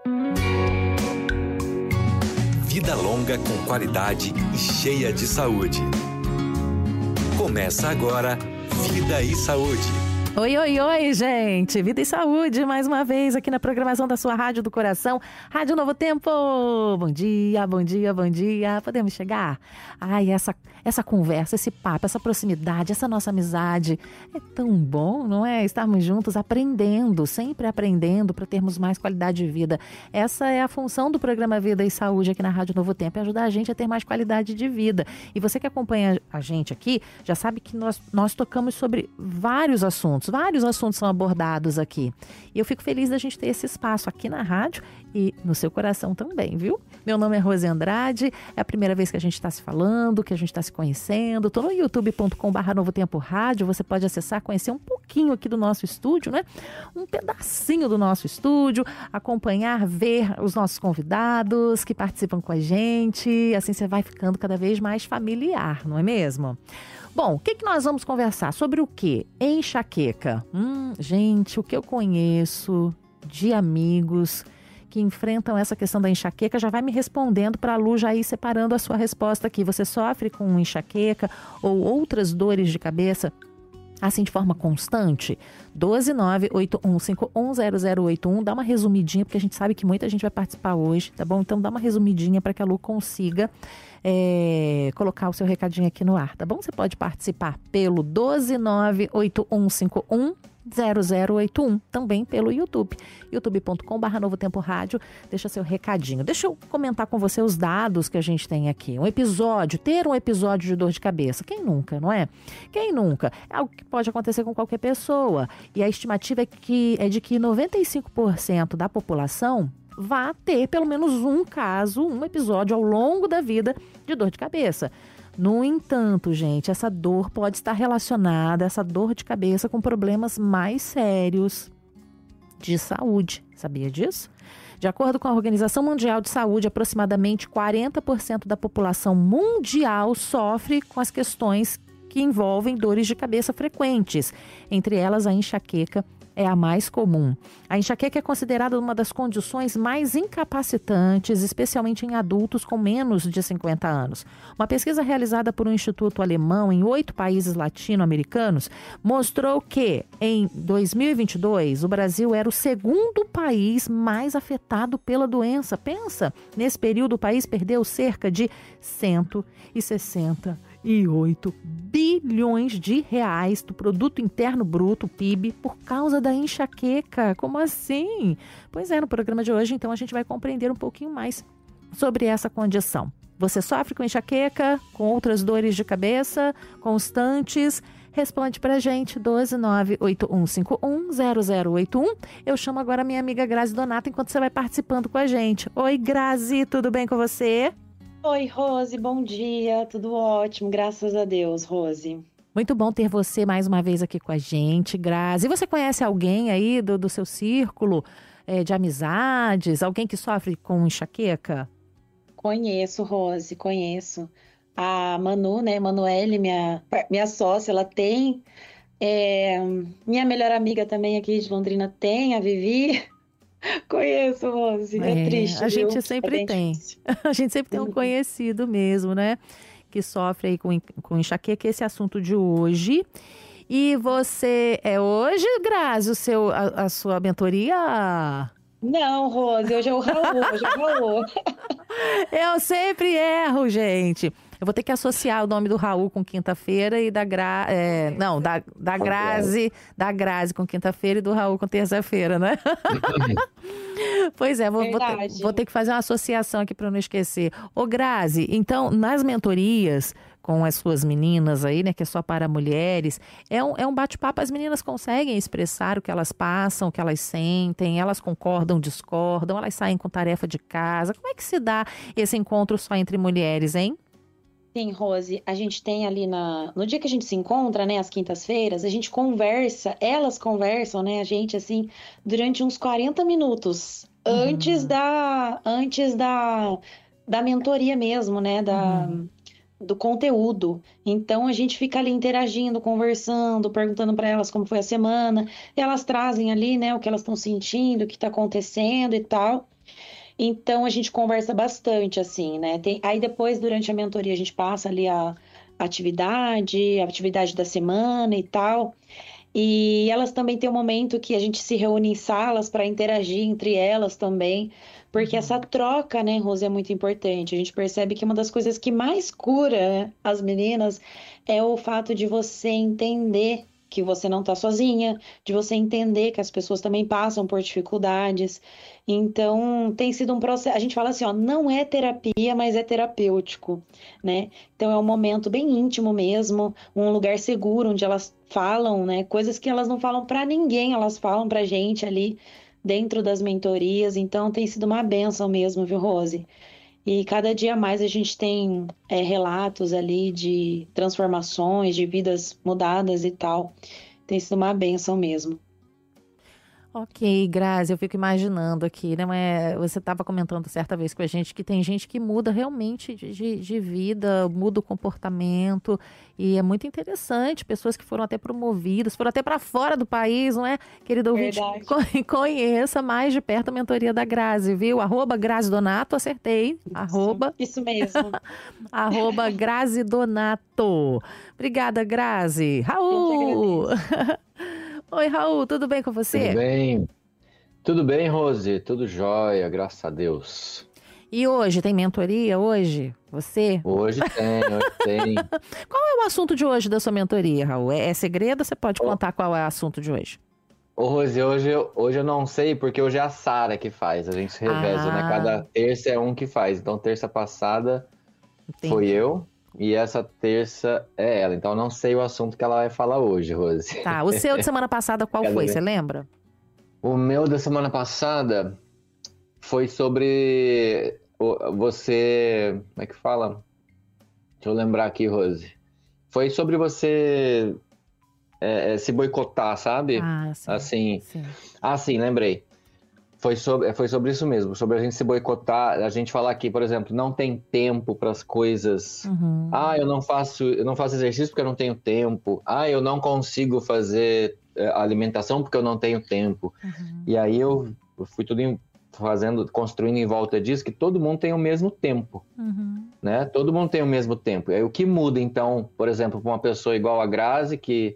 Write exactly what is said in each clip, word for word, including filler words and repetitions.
Vida longa com qualidade e cheia de saúde. Começa agora, Vida e Saúde. Oi, oi, oi, gente! Vida e Saúde, mais uma vez aqui na programação da sua Rádio do Coração, Rádio Novo Tempo. Bom dia, bom dia, bom dia. Podemos chegar? Ai, essa, essa conversa, esse papo, essa proximidade, essa nossa amizade. É tão bom, não é? Estarmos juntos aprendendo, sempre aprendendo para termos mais qualidade de vida. Essa é a função do programa Vida e Saúde aqui na Rádio Novo Tempo, é ajudar a gente a ter mais qualidade de vida. E você que acompanha a gente aqui, já sabe que nós, nós tocamos sobre vários assuntos. Vários assuntos são abordados aqui. E eu fico feliz da gente ter esse espaço aqui na rádio e no seu coração também, viu? Meu nome é Rose Andrade, é a primeira vez que a gente está se falando, que a gente está se conhecendo. Estou no youtube ponto com barra Novo Tempo Rádio, você pode acessar, conhecer um pouquinho aqui do nosso estúdio, né? Um pedacinho do nosso estúdio, acompanhar, ver os nossos convidados que participam com a gente. Assim você vai ficando cada vez mais familiar, não é mesmo? Bom, o que, que nós vamos conversar? Sobre o quê? Enxaqueca. Hum, gente, o que eu conheço de amigos que enfrentam essa questão da enxaqueca, já vai me respondendo para a Lu já ir separando a sua resposta aqui. Você sofre com enxaqueca ou outras dores de cabeça assim de forma constante? doze nove oito um cinco um zero zero oito um. Dá uma resumidinha, porque a gente sabe que muita gente vai participar hoje, tá bom? Então dá uma resumidinha para que a Lu consiga é, colocar o seu recadinho aqui no ar, tá bom? Você pode participar pelo doze nove oito um cinco um zero zero oito um, também pelo YouTube, youtube ponto com barra Novo Tempo Rádio. Deixa seu recadinho. Deixa eu comentar com você os dados que a gente tem aqui. Um episódio, ter um episódio de dor de cabeça. Quem nunca, não é? Quem nunca? É algo que pode acontecer com qualquer pessoa. E a estimativa é, que, é de que noventa e cinco por cento da população vá ter pelo menos um caso, um episódio ao longo da vida de dor de cabeça. No entanto, gente, essa dor pode estar relacionada, essa dor de cabeça, com problemas mais sérios de saúde. Sabia disso? De acordo com a Organização Mundial de Saúde, aproximadamente quarenta por cento da população mundial sofre com as questões que envolvem dores de cabeça frequentes. Entre elas, a enxaqueca é a mais comum. A enxaqueca é considerada uma das condições mais incapacitantes, especialmente em adultos com menos de cinquenta anos. Uma pesquisa realizada por um instituto alemão em oito países latino-americanos mostrou que, em dois mil e vinte e dois, o Brasil era o segundo país mais afetado pela doença. Pensa, nesse período o país perdeu cerca de cento e sessenta e oito bilhões de reais do produto interno bruto, P I B, por causa da enxaqueca. Como assim? Pois é, no programa de hoje, então, a gente vai compreender um pouquinho mais sobre essa condição. Você sofre com enxaqueca, com outras dores de cabeça constantes? Responde pra gente, doze nove oito um cinco um zero zero oito um. Eu chamo agora a minha amiga Grazi Donato, enquanto você vai participando com a gente. Oi, Grazi, tudo bem com você? Oi, Rose, bom dia, tudo ótimo, graças a Deus, Rose. Muito bom ter você mais uma vez aqui com a gente, Grazi. E você conhece alguém aí do, do seu círculo é, de amizades, alguém que sofre com enxaqueca? Conheço, Rose, conheço. A Manu, né, Manuele, minha, minha sócia, ela tem, é, minha melhor amiga também aqui de Londrina tem, a Vivi. Conheço, Rose, é, é triste. A gente viu? sempre é tem. Difícil. A gente sempre tem um conhecido mesmo, né? Que sofre aí com, com enxaqueca, esse assunto de hoje. E você, é hoje, Grazi, o seu, a, a sua mentoria? Não, Rose, hoje é o Raul, hoje é o Raul. Eu sempre erro, gente. Eu vou ter que associar o nome do Raul com quinta-feira e da Gra... É, não, da, da Grazi, da Grazi com quinta-feira e do Raul com terça-feira, né? Pois é, vou, vou, ter, vou ter que fazer uma associação aqui para não esquecer. Ô, Grazi, então, nas mentorias com as suas meninas aí, né, que é só para mulheres, é um, é um bate-papo, as meninas conseguem expressar o que elas passam, o que elas sentem, elas concordam, discordam, elas saem com tarefa de casa. Como é que se dá esse encontro só entre mulheres, hein? Sim, Rose, a gente tem ali na, no dia que a gente se encontra, né, às quintas-feiras, a gente conversa, elas conversam, né, a gente, assim, durante uns quarenta minutos, uhum. antes da, antes da, da mentoria mesmo, né, da, uhum. do conteúdo. Então, a gente fica ali interagindo, conversando, perguntando para elas como foi a semana, e elas trazem ali, né, o que elas estão sentindo, o que está acontecendo e tal. Então a gente conversa bastante, assim, né? Tem, aí depois, durante a mentoria, a gente passa ali a atividade, a atividade da semana e tal. E elas também têm um momento que a gente se reúne em salas para interagir entre elas também, porque Uhum. essa troca, né, Rose, é muito importante. A gente percebe que uma das coisas que mais cura, né, as meninas é o fato de você entender que você não está sozinha, de você entender que as pessoas também passam por dificuldades. Então, tem sido um processo. A gente fala assim, ó, não é terapia, mas é terapêutico, né? Então, é um momento bem íntimo mesmo, um lugar seguro onde elas falam, né, coisas que elas não falam para ninguém, elas falam pra gente ali dentro das mentorias. Então, tem sido uma bênção mesmo, viu, Rose? E cada dia mais a gente tem é, relatos ali de transformações, de vidas mudadas e tal. Tem sido uma bênção mesmo. Ok, Grazi, eu fico imaginando aqui, né? Mas você estava comentando certa vez com a gente que tem gente que muda realmente de, de, de vida, muda o comportamento, e é muito interessante. Pessoas que foram até promovidas, foram até para fora do país, não é? Querido ouvinte, Verdade. con- conheça mais de perto a mentoria da Grazi, viu? Arroba Grazi Donato, acertei. Arroba, Isso mesmo. arroba Grazi Donato. Obrigada, Grazi. Eu que Raul! agradeço. Oi, Raul, tudo bem com Tudo você? bem? Tudo bem, Rose? Tudo jóia, graças a Deus. E hoje, tem mentoria hoje? Você? Hoje tem, hoje tem. Qual é o assunto de hoje da sua mentoria, Raul? É, é segredo ou você pode Ô, contar qual é o assunto de hoje? ô, Rose, hoje, eu- hoje eu não sei, porque hoje é a Sara que faz. A gente se reveza, né? Ah, Cada terça é um que faz. Então, terça passada foi entendi. eu e essa terça é ela. Então, eu não sei o assunto que ela vai falar hoje, Rose. Tá, o seu de semana passada qual Cada foi? vez. Você lembra? O meu da semana passada foi sobre o- você. Como é que fala? Deixa eu lembrar aqui, Rose. Foi sobre você é, é, se boicotar, sabe? Ah, sim, Assim, sim. ah, sim, lembrei. Foi sobre, foi sobre isso mesmo, sobre a gente se boicotar, a gente falar que, por exemplo, não tem tempo para as coisas. Uhum, Ah, eu não faço, eu não faço exercício porque eu não tenho tempo. Ah, eu não consigo fazer é, alimentação porque eu não tenho tempo. uhum, E aí eu fui tudo em- fazendo, construindo em volta disso, que todo mundo tem o mesmo tempo, uhum, né? Todo mundo tem o mesmo tempo. E aí o que muda, então, por exemplo, para uma pessoa igual a Grazi, que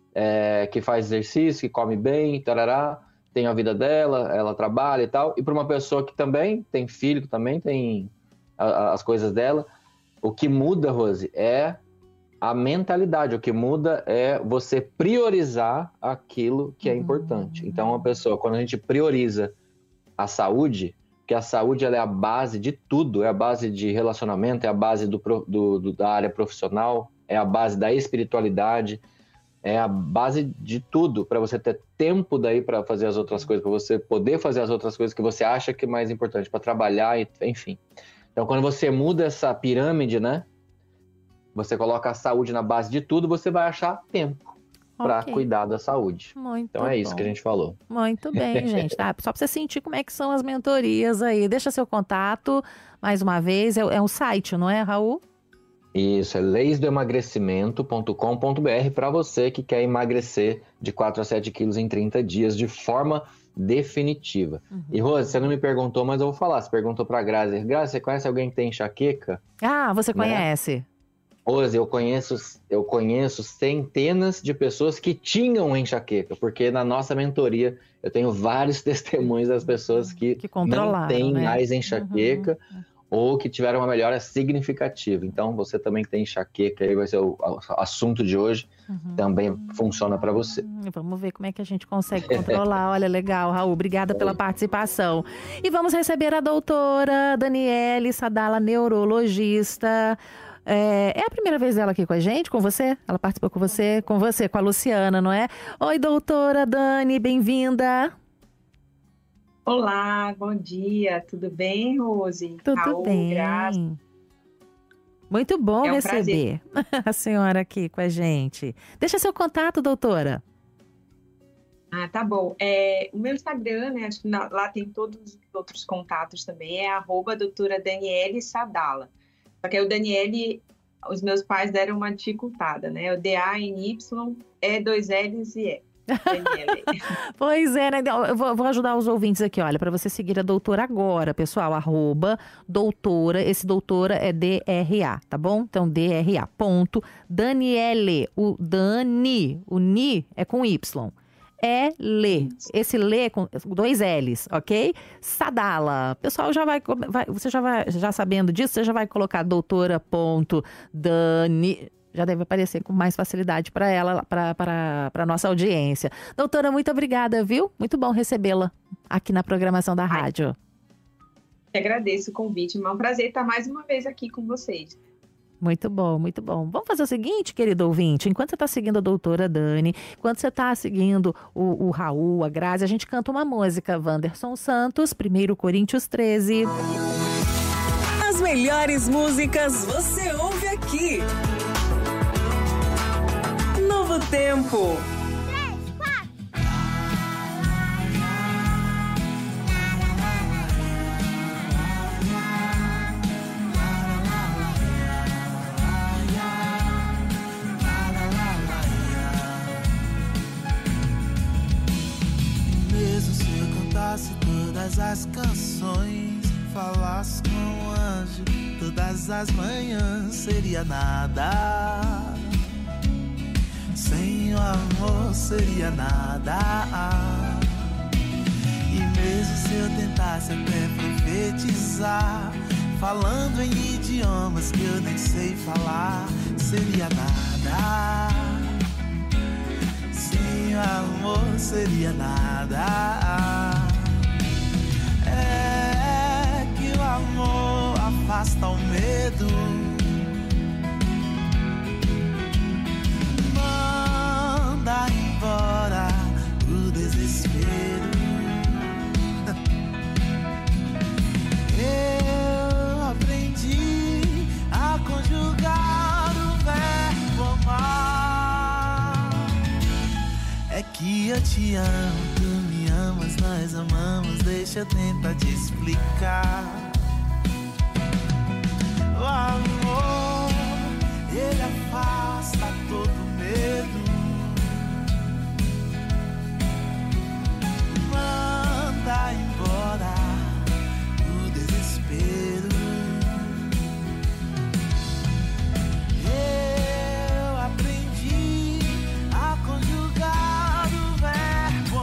é, que faz exercício, que come bem, tarará, tem a vida dela, ela trabalha e tal, e para uma pessoa que também tem filho, que também tem a- a- as coisas dela, o que muda, Rose, é a mentalidade. O que muda é você priorizar aquilo que é importante. Então, a pessoa, quando a gente prioriza a saúde, que a saúde ela é a base de tudo, é a base de relacionamento, é a base do, pro- do- do- da área profissional, é a base da espiritualidade, é a base de tudo, para você ter tempo daí para fazer as outras coisas, para você poder fazer as outras coisas que você acha que é mais importante, para trabalhar, e- enfim. Então, quando você muda essa pirâmide, né? Você coloca a saúde na base de tudo, você vai achar tempo para ok, cuidar da saúde. muito Então é isso que a bom. gente falou. Muito bem, gente, tá? Só para você sentir como é que são as mentorias aí. Deixa seu contato, mais uma vez, é, é um site, não é, Raul? Isso, é leis do emagrecimento ponto com ponto b r para você que quer emagrecer de quatro a sete quilos em trinta dias de forma definitiva. Uhum. E Rose, você não me perguntou, mas eu vou falar. Você perguntou para Grazi. Grazi, você conhece alguém que tem enxaqueca? Ah, você Né? conhece? Rose, eu conheço, eu conheço centenas de pessoas que tinham enxaqueca, porque na nossa mentoria eu tenho vários testemunhos das pessoas que, Que não controlaram, têm né? mais enxaqueca Uhum. ou que tiveram uma melhora significativa. Então, você também que tem enxaqueca, aí vai ser o a- assunto de hoje, Uhum. também funciona para você. Hum, Vamos ver como é que a gente consegue controlar. Olha, legal, Raul. Obrigada pela participação. E vamos receber a doutora Daniele Sadala, neurologista. É, é a primeira vez dela aqui com a gente, com você? Ela participou com você, com você, com a Luciana, não é? Oi, doutora Dani, bem-vinda. Olá, bom dia, tudo bem, Rose? Tudo Raul, Graça, bem. Muito bom é um receber a senhora aqui com a gente. Deixa seu contato, doutora. Ah, tá bom. É, o meu Instagram, né, acho que na- lá tem todos os outros contatos também, é arroba doutora Daniele Sadala. Só que aí o Daniele, os meus pais deram uma dificultada, né? O D A N Y, E, dois L's e E. Daniele. Pois é, né? Eu vou, vou ajudar os ouvintes aqui, olha, para você seguir a doutora agora, pessoal, arroba doutora, esse doutora é D R A, tá bom? Então, D R A, ponto, Daniele, o Dani, o Ni é com Y. É Lê, esse Lê com dois L's, ok? Sadala, pessoal já vai, vai você já vai, já sabendo disso, você já vai colocar doutora ponto Dani, já deve aparecer com mais facilidade para ela, para a nossa audiência. Doutora, muito obrigada, viu? Muito bom recebê-la aqui na programação da rádio. Eu agradeço o convite, é um prazer estar mais uma vez aqui com vocês. Muito bom, muito bom. Vamos fazer o seguinte, querido ouvinte, enquanto você está seguindo a doutora Dani, enquanto você está seguindo o, o Raul, a Grazi, a gente canta uma música, Wanderson Santos, primeiro Coríntios treze. As melhores músicas você ouve aqui. Novo Tempo. Todas as canções, falasse com o anjo, todas as manhãs seria nada. Sem o amor seria nada. E mesmo se eu tentasse até profetizar, falando em idiomas que eu nem sei falar, seria nada. Sem o amor seria nada. É que o amor afasta o medo, manda embora o desespero. Eu aprendi a conjugar o verbo amar. É que eu te amo, tu me amas, nós amamos, deixa eu tentar te explicar. O amor, ele afasta todo medo, manda embora o desespero. Eu aprendi a conjugar o verbo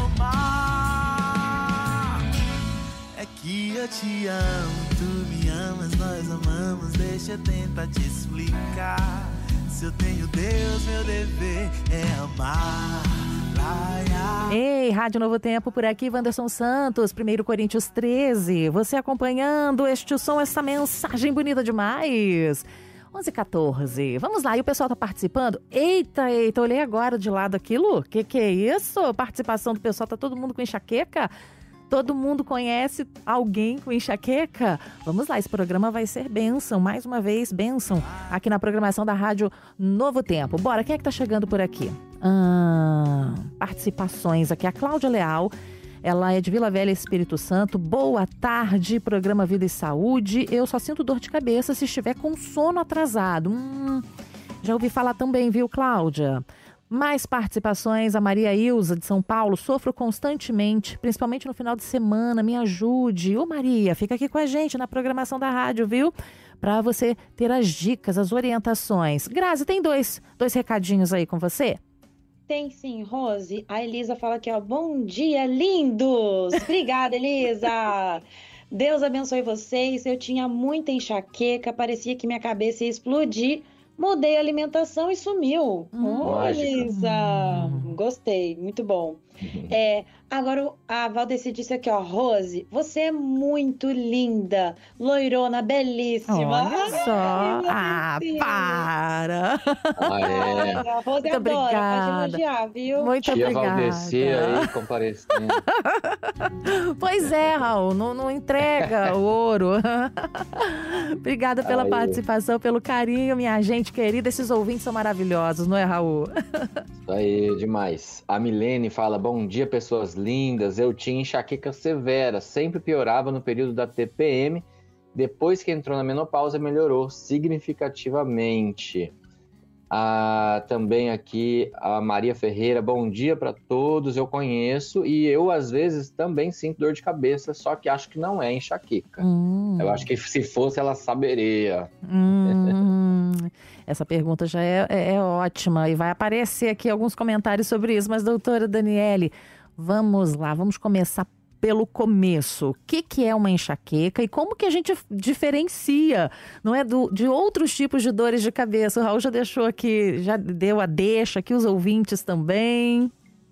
amar. É que eu te amo, tu me amas, nós amamos, deixa eu tentar te explicar. Se eu tenho Deus, meu dever é amar. Laia. Ei, Rádio Novo Tempo por aqui, Wanderson Santos, primeiro Coríntios treze. Você acompanhando este som, essa mensagem bonita demais. onze e quatorze. Vamos lá, e o pessoal tá participando? Eita, eita, olhei agora de lado aquilo. Que que é isso? Participação do pessoal, tá todo mundo com enxaqueca? Todo mundo conhece alguém com enxaqueca? Vamos lá, esse programa vai ser bênção, mais uma vez, bênção, aqui na programação da Rádio Novo Tempo. Bora, quem é que tá chegando por aqui? Ah, participações aqui, a Cláudia Leal, ela é de Vila Velha, Espírito Santo. Boa tarde, programa Vida e Saúde. Eu só sinto dor de cabeça se estiver com sono atrasado. Hum, já ouvi falar também, viu, Cláudia? Mais participações, a Maria Ilza, de São Paulo. Sofro constantemente, principalmente no final de semana. Me ajude. Ô Maria, fica aqui com a gente na programação da rádio, viu? Para você ter as dicas, as orientações. Grazi, tem dois, dois recadinhos aí com você? Tem sim, Rose. A Elisa fala aqui, ó. Bom dia, lindos! Obrigada, Elisa! Deus abençoe vocês. Eu tinha muita enxaqueca, parecia que minha cabeça ia explodir. Mudei a alimentação e sumiu. Hum, Oi, Elisa! Hum. Gostei, muito bom. É, agora a Valdeci disse aqui, ó, Rose, você é muito linda, loirona, belíssima. Olha só. Ah, para! Ah, é. A Rose Muito adora, obrigada. pode elogiar, viu? Muito Tia obrigada. Valdeci aí comparecendo. Pois é, Raul, não, não entrega o ouro. Obrigada pela Aí. participação, pelo carinho, minha gente querida. Esses ouvintes são maravilhosos, não é, Raul? Isso aí, demais. A Milene fala, bom dia, pessoas lindas. Eu tinha enxaqueca severa, sempre piorava no período da T P M. Depois que entrou na menopausa, melhorou significativamente. Ah, também aqui a Maria Ferreira, bom dia para todos, eu conheço e eu às vezes também sinto dor de cabeça, só que acho que não é enxaqueca. Hum. Eu acho que se fosse ela saberia. Hum, essa pergunta já é, é, é ótima e vai aparecer aqui alguns comentários sobre isso, mas doutora Daniele, vamos lá, vamos começar pelo começo. O que, que é uma enxaqueca e como que a gente diferencia, não é, do, de outros tipos de dores de cabeça? O Raul já deixou aqui, já deu a deixa aqui, os ouvintes também.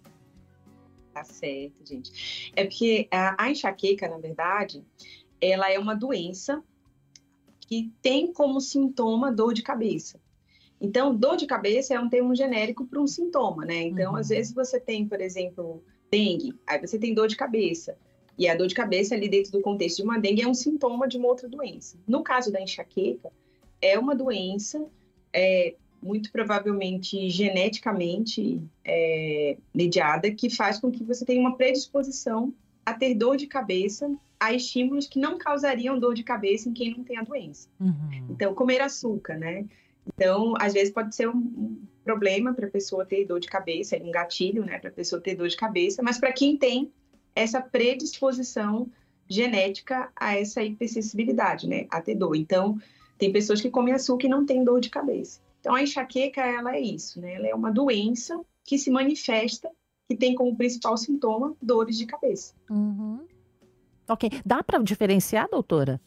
Tá certo, gente. É porque a, a enxaqueca, na verdade, ela é uma doença que tem como sintoma dor de cabeça. Então, dor de cabeça é um termo genérico para um sintoma, né? Então, uhum. às vezes você tem, por exemplo, dengue, aí você tem dor de cabeça. E a dor de cabeça ali dentro do contexto de uma dengue é um sintoma de uma outra doença. No caso da enxaqueca, é uma doença é, muito provavelmente geneticamente é, mediada que faz com que você tenha uma predisposição a ter dor de cabeça a estímulos que não causariam dor de cabeça em quem não tem a doença. Uhum. Então, comer açúcar, né? Então, às vezes pode ser um problema para a pessoa ter dor de cabeça, um gatilho, né, para a pessoa ter dor de cabeça, mas para quem tem essa predisposição genética a essa hipersensibilidade, né, a ter dor. Então, tem pessoas que comem açúcar e não têm dor de cabeça. Então, a enxaqueca, ela é isso, né? Ela é uma doença que se manifesta, que tem como principal sintoma dores de cabeça. Uhum. Ok. Dá para diferenciar, doutora?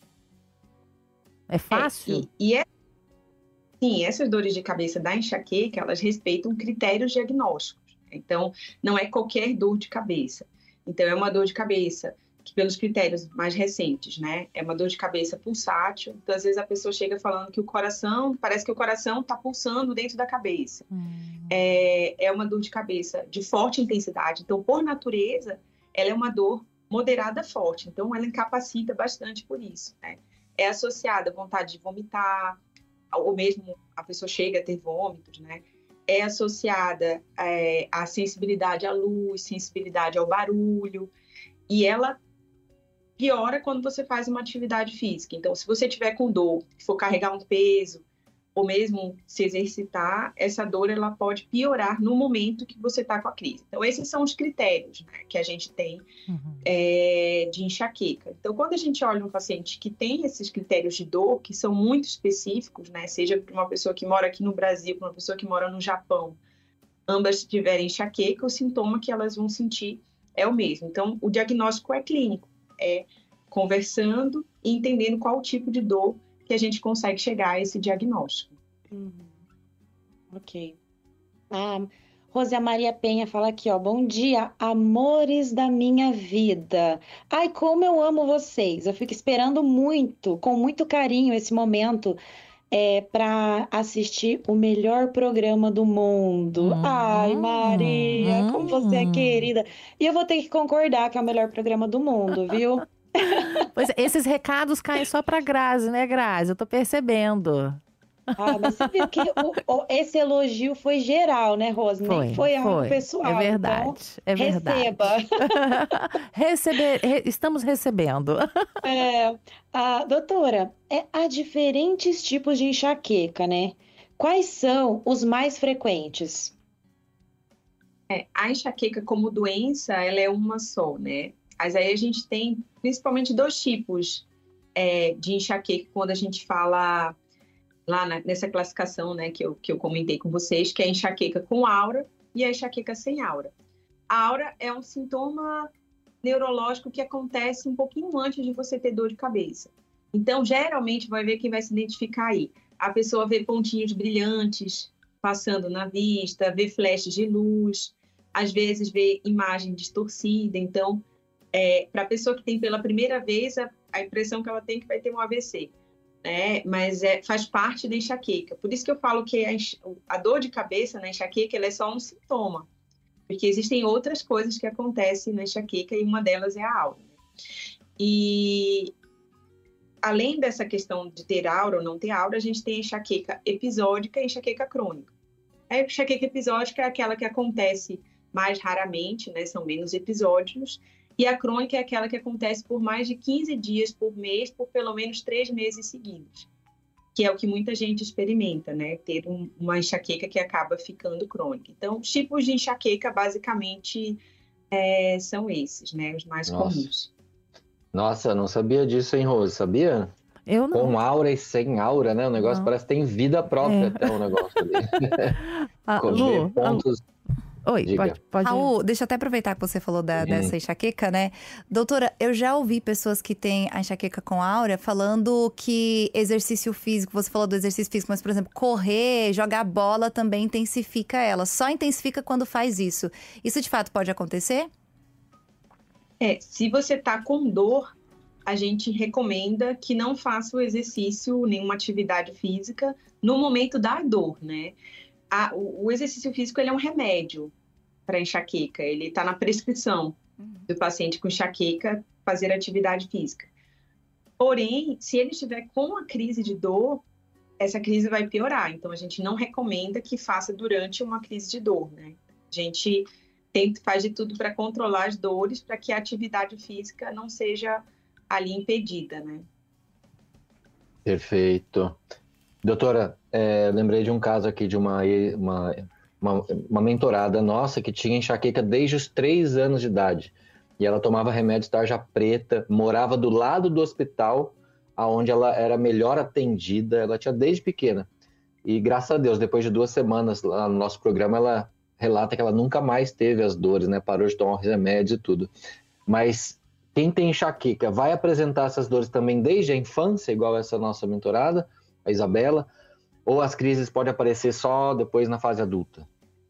É fácil? É, e, e é Sim, essas dores de cabeça da enxaqueca, elas respeitam critérios diagnósticos. Então, não é qualquer dor de cabeça. Então, é uma dor de cabeça que, pelos critérios mais recentes, né? É uma dor de cabeça pulsátil. Então, às vezes, a pessoa chega falando que o coração, parece que o coração está pulsando dentro da cabeça. Hum. É, é uma dor de cabeça de forte intensidade. Então, por natureza, ela é uma dor moderada forte. Então, ela incapacita bastante por isso, né? É associada à vontade de vomitar, ou mesmo a pessoa chega a ter vômitos, né? É associada é, à sensibilidade à luz, sensibilidade ao barulho, e ela piora quando você faz uma atividade física. Então, se você tiver com dor, for carregar um peso, ou mesmo se exercitar, essa dor ela pode piorar no momento que você está com a crise. Então, esses são os critérios, né, que a gente tem uhum. é, de enxaqueca. Então, quando a gente olha um paciente que tem esses critérios de dor, que são muito específicos, né, seja para uma pessoa que mora aqui no Brasil, para uma pessoa que mora no Japão, ambas tiverem enxaqueca, o sintoma que elas vão sentir é o mesmo. Então, o diagnóstico é clínico, é conversando e entendendo qual o tipo de dor que a gente consegue chegar a esse diagnóstico. Uhum. Ok. Ah, Rosa Maria Penha fala aqui, ó, bom dia, amores da minha vida. Ai, como eu amo vocês. Eu fico esperando muito, com muito carinho, esse momento é, para assistir o melhor programa do mundo. Hum, Ai, Maria, hum. como você é querida. E eu vou ter que concordar que é o melhor programa do mundo, viu? Pois é, esses recados caem só pra Grazi, né, Grazi? Eu tô percebendo. Ah, mas você viu que o, o, esse elogio foi geral, né, Rose? Foi, Nem foi algo pessoal. É verdade, então, é verdade. Receba. Receber, re, estamos recebendo. É, a, doutora, é, há diferentes tipos de enxaqueca, né? Quais são os mais frequentes? É, a enxaqueca como doença, ela é uma só, né? Mas aí a gente tem principalmente dois tipos é, de enxaqueca quando a gente fala lá na, nessa classificação, né, que eu, que eu comentei com vocês, que é a enxaqueca com aura e a enxaqueca sem aura. A aura é um sintoma neurológico que acontece um pouquinho antes de você ter dor de cabeça. Então, geralmente, vai ver quem vai se identificar aí. A pessoa vê pontinhos brilhantes passando na vista, vê flashes de luz, às vezes vê imagem distorcida. Então, É, para a pessoa que tem pela primeira vez, a, a impressão que ela tem que vai ter um A V C, né? Mas é, faz parte da enxaqueca. Por isso que eu falo que a, a dor de cabeça na enxaqueca ela é só um sintoma, porque existem outras coisas que acontecem na enxaqueca e uma delas é a aura. E além dessa questão de ter aura ou não ter aura, a gente tem a enxaqueca episódica e a enxaqueca crônica. A enxaqueca episódica é aquela que acontece mais raramente, né? São menos episódios. E a crônica é aquela que acontece por mais de quinze dias por mês, por pelo menos três meses seguidos. que é o que muita gente experimenta, né? Ter um, uma enxaqueca que acaba ficando crônica. Então, os tipos de enxaqueca, basicamente, é, são esses, né? Os mais Nossa. comuns. Nossa, não sabia disso, hein, Rose? Sabia? Eu não. Com aura e sem aura, né? O negócio Não. parece que tem vida própria É. até o negócio ali. Ah, Ver Lu, pontos... ah, oi, Diga. pode, pode. Raul, deixa eu até aproveitar que você falou da, Uhum. dessa enxaqueca, né? Doutora, eu já ouvi pessoas que têm a enxaqueca com áurea falando que exercício físico, você falou do exercício físico, mas, por exemplo, correr, jogar bola também intensifica ela. Só intensifica quando faz isso. Isso, de fato, pode acontecer? É, se você está com dor, a gente recomenda que não faça o exercício, nenhuma atividade física no momento da dor, né? A, o, o exercício físico ele é um remédio para enxaqueca, ele está na prescrição do paciente com enxaqueca fazer atividade física. Porém, se ele estiver com a crise de dor, essa crise vai piorar. Então, a gente não recomenda que faça durante uma crise de dor, né? A gente tenta, faz de tudo para controlar as dores, para que a atividade física não seja ali impedida, né? Perfeito. Doutora, é, lembrei de um caso aqui de uma, uma, uma, uma mentorada nossa que tinha enxaqueca desde os três anos de idade. E ela tomava remédio tarja preta, morava do lado do hospital, onde ela era melhor atendida, ela tinha desde pequena. E graças a Deus, depois de duas semanas lá no nosso programa, ela relata que ela nunca mais teve as dores, né? Parou de tomar os remédios e tudo. Mas quem tem enxaqueca vai apresentar essas dores também desde a infância, igual essa nossa mentorada, a Isabela, ou as crises podem aparecer só depois na fase adulta?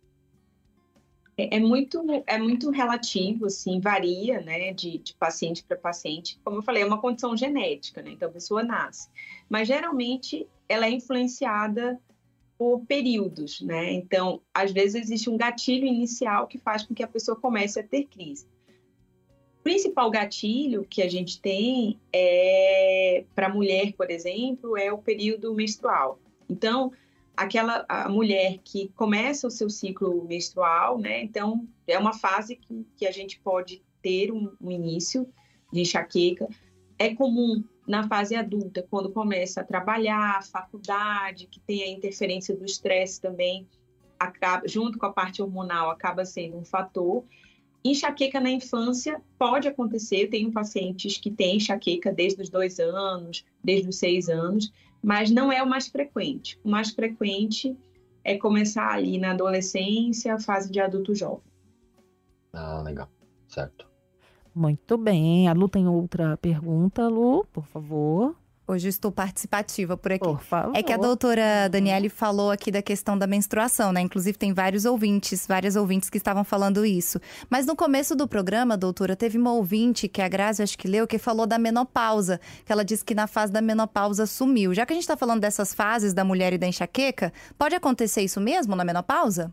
É, é, muito, é muito relativo, assim, varia, né, de, de paciente para paciente. Como eu falei, é uma condição genética, né, então a pessoa nasce. Mas, geralmente, ela é influenciada por períodos, né, então, às vezes, existe um gatilho inicial que faz com que a pessoa comece a ter crise. O principal gatilho que a gente tem é, para a mulher, por exemplo, é o período menstrual. Então, aquela a mulher que começa o seu ciclo menstrual, né? Então, é uma fase que, que a gente pode ter um, um início de enxaqueca. É comum na fase adulta, quando começa a trabalhar, faculdade, que tem a interferência do estresse também, acaba, junto com a parte hormonal, acaba sendo um fator. Enxaqueca na infância pode acontecer, eu tenho pacientes que têm enxaqueca desde os dois anos, desde os seis anos, mas não é o mais frequente. O mais frequente é começar ali na adolescência, fase de adulto jovem. Ah, legal. Certo. Muito bem. A Lu tem outra pergunta, Lu, por favor. Hoje eu estou participativa por aqui. Por favor. É que a doutora Daniele falou aqui da questão da menstruação, né? Inclusive tem vários ouvintes, várias ouvintes que estavam falando isso. Mas no começo do programa, doutora, teve uma ouvinte, que é a Grazi, acho que leu, que falou da menopausa. Que ela disse que na fase da menopausa sumiu. Já que a gente está falando dessas fases da mulher e da enxaqueca, pode acontecer isso mesmo na menopausa?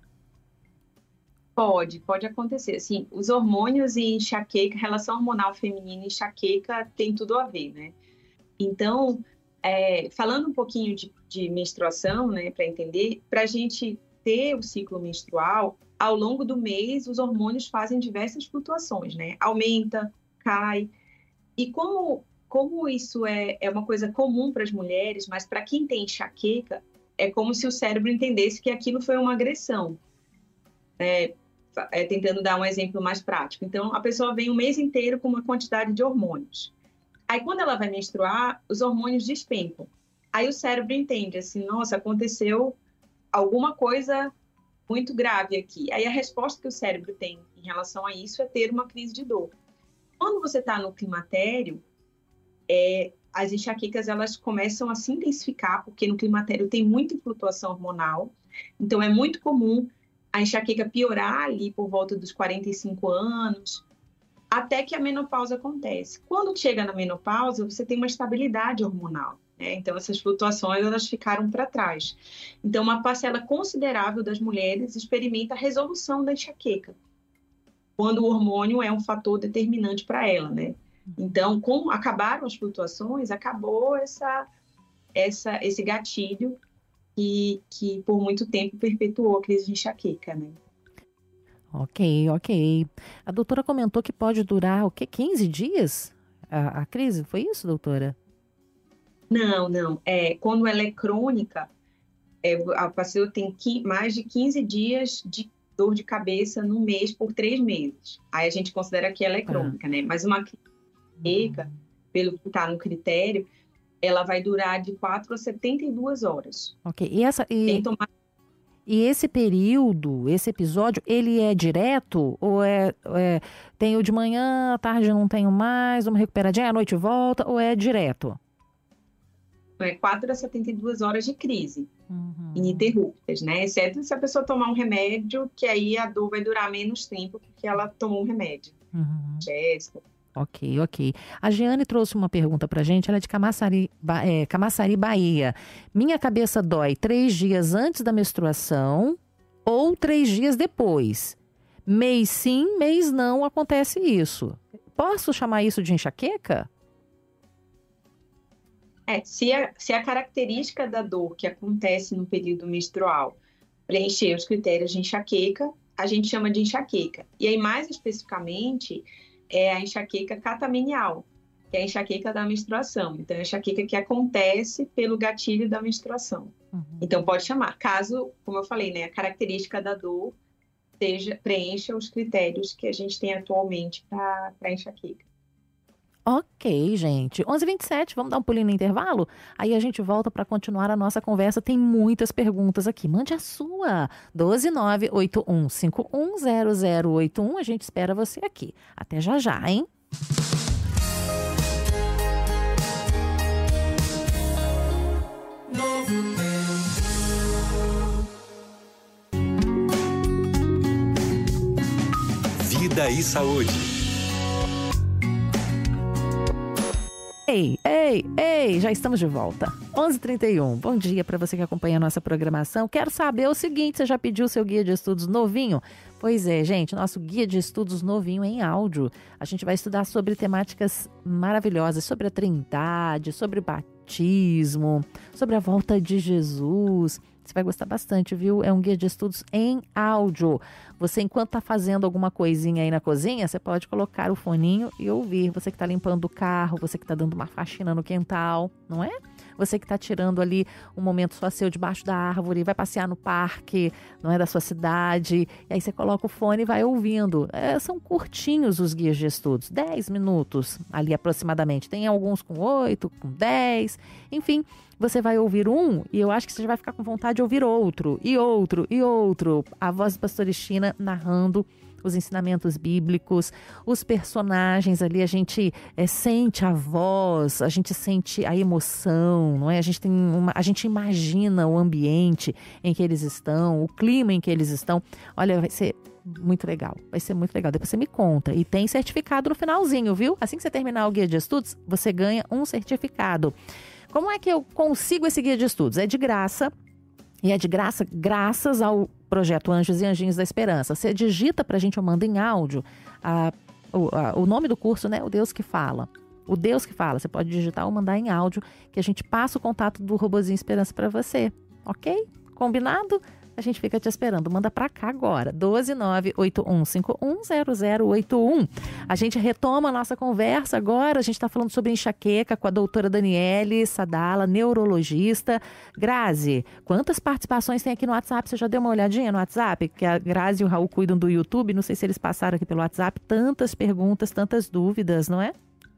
Pode, pode acontecer. Assim, os hormônios e enxaqueca, relação hormonal feminina e enxaqueca tem tudo a ver, né? Então, é, falando um pouquinho de, de menstruação, né, para entender, para a gente ter o ciclo menstrual, ao longo do mês, os hormônios fazem diversas flutuações, né? Aumenta, cai. E como, como isso é, é uma coisa comum para as mulheres, mas para quem tem enxaqueca, é como se o cérebro entendesse que aquilo foi uma agressão. É, é, tentando dar um exemplo mais prático. Então, a pessoa vem o mês inteiro com uma quantidade de hormônios. Aí, quando ela vai menstruar, os hormônios despencam. Aí o cérebro entende assim, nossa, aconteceu alguma coisa muito grave aqui. Aí a resposta que o cérebro tem em relação a isso é ter uma crise de dor. Quando você está no climatério, é, as enxaquecas elas começam a se intensificar, porque no climatério tem muita flutuação hormonal. Então, é muito comum a enxaqueca piorar ali por volta dos quarenta e cinco anos, até que a menopausa acontece. Quando chega na menopausa, você tem uma estabilidade hormonal, né? Então, essas flutuações elas ficaram para trás. Então, uma parcela considerável das mulheres experimenta a resolução da enxaqueca, quando o hormônio é um fator determinante para ela, né? Então, com acabaram as flutuações, acabou essa, essa, esse gatilho que, que, por muito tempo, perpetuou a crise de enxaqueca, né? Ok, ok. A doutora comentou que pode durar, o quê? quinze dias a, a crise? Foi isso, doutora? Não, não. É, quando ela é crônica, é, a paciente tem qui- mais de quinze dias de dor de cabeça no mês por três meses. Aí a gente considera que ela é crônica, né? Mas uma enxaqueca, pelo que está no critério, ela vai durar de quatro a setenta e duas horas. Ok. E, essa, e, Tem que tomar... e esse período, esse episódio, ele é direto? Ou é, é tenho de manhã, à tarde não tenho mais, uma recuperadinha, à noite volta? Ou é direto? É quatro a setenta e duas horas de crise, Uhum. ininterruptas, né? Exceto se a pessoa tomar um remédio, que aí a dor vai durar menos tempo, porque ela tomou um remédio. Uhum. Jéssica. Ok, ok. A Jeane trouxe uma pergunta pra gente, ela é de Camaçari, Ba- é, Camaçari, Bahia. Minha cabeça dói três dias antes da menstruação ou três dias depois? Mês sim, mês não acontece isso. Posso chamar isso de enxaqueca? É, se a, se a característica da dor que acontece no período menstrual preencher os critérios de enxaqueca, a gente chama de enxaqueca. E aí, mais especificamente, é a enxaqueca catamenial, que é a enxaqueca da menstruação. Então, é a enxaqueca que acontece pelo gatilho da menstruação. Uhum. Então, pode chamar. Caso, como eu falei, né, a característica da dor seja, preencha os critérios que a gente tem atualmente para a enxaqueca. Ok, gente. onze e vinte e sete, vamos dar um pulinho no intervalo? Aí a gente volta para continuar a nossa conversa. Tem muitas perguntas aqui. Mande a sua. doze nove oito um cinco um zero zero oito um. A gente espera você aqui. Até já já, hein? Vida e Saúde. Ei, ei, ei, já estamos de volta. onze e trinta e um, bom dia para você que acompanha a nossa programação. Quero saber o seguinte, você já pediu seu guia de estudos novinho? Pois é, gente, nosso guia de estudos novinho em áudio. A gente vai estudar sobre temáticas maravilhosas, sobre a Trindade, sobre o batismo, sobre a volta de Jesus. Você vai gostar bastante, viu? É um guia de estudos em áudio. Você, enquanto está fazendo alguma coisinha aí na cozinha, você pode colocar o foninho e ouvir. Você que está limpando o carro, você que está dando uma faxina no quintal, não é? Você que está tirando ali um momento só seu debaixo da árvore, vai passear no parque, não é, da sua cidade. E aí você coloca o fone e vai ouvindo. É, são curtinhos os guias de estudos, dez minutos ali aproximadamente. Tem alguns com oito, com dez, enfim. Você vai ouvir um e eu acho que você já vai ficar com vontade de ouvir outro, e outro, e outro. A voz do pastor Cristina narrando os ensinamentos bíblicos, os personagens ali, a gente é, sente a voz, a gente sente a emoção, não é? A gente tem uma, a gente imagina o ambiente em que eles estão, o clima em que eles estão. Olha, vai ser muito legal, vai ser muito legal. Depois você me conta. E tem certificado no finalzinho, viu? Assim que você terminar o guia de estudos, você ganha um certificado. Como é que eu consigo esse guia de estudos? É de graça. E é de graça graças ao projeto Anjos e Anjinhos da Esperança. Você digita pra gente, eu mando em áudio, a, o, a, o nome do curso, né? O Deus que Fala. O Deus que Fala. Você pode digitar ou mandar em áudio, que a gente passa o contato do Robozinho Esperança pra você. Ok? Combinado? A gente fica te esperando. Manda pra cá agora. doze nove oito um cinco um zero zero oito um. A gente retoma a nossa conversa agora. A gente está falando sobre enxaqueca com a doutora Daniele Sadala, neurologista. Grazi, quantas participações tem aqui no WhatsApp? Você já deu uma olhadinha no WhatsApp? Que a Grazi e o Raul cuidam do YouTube. Não sei se eles passaram aqui pelo WhatsApp. Tantas perguntas, tantas dúvidas, não é?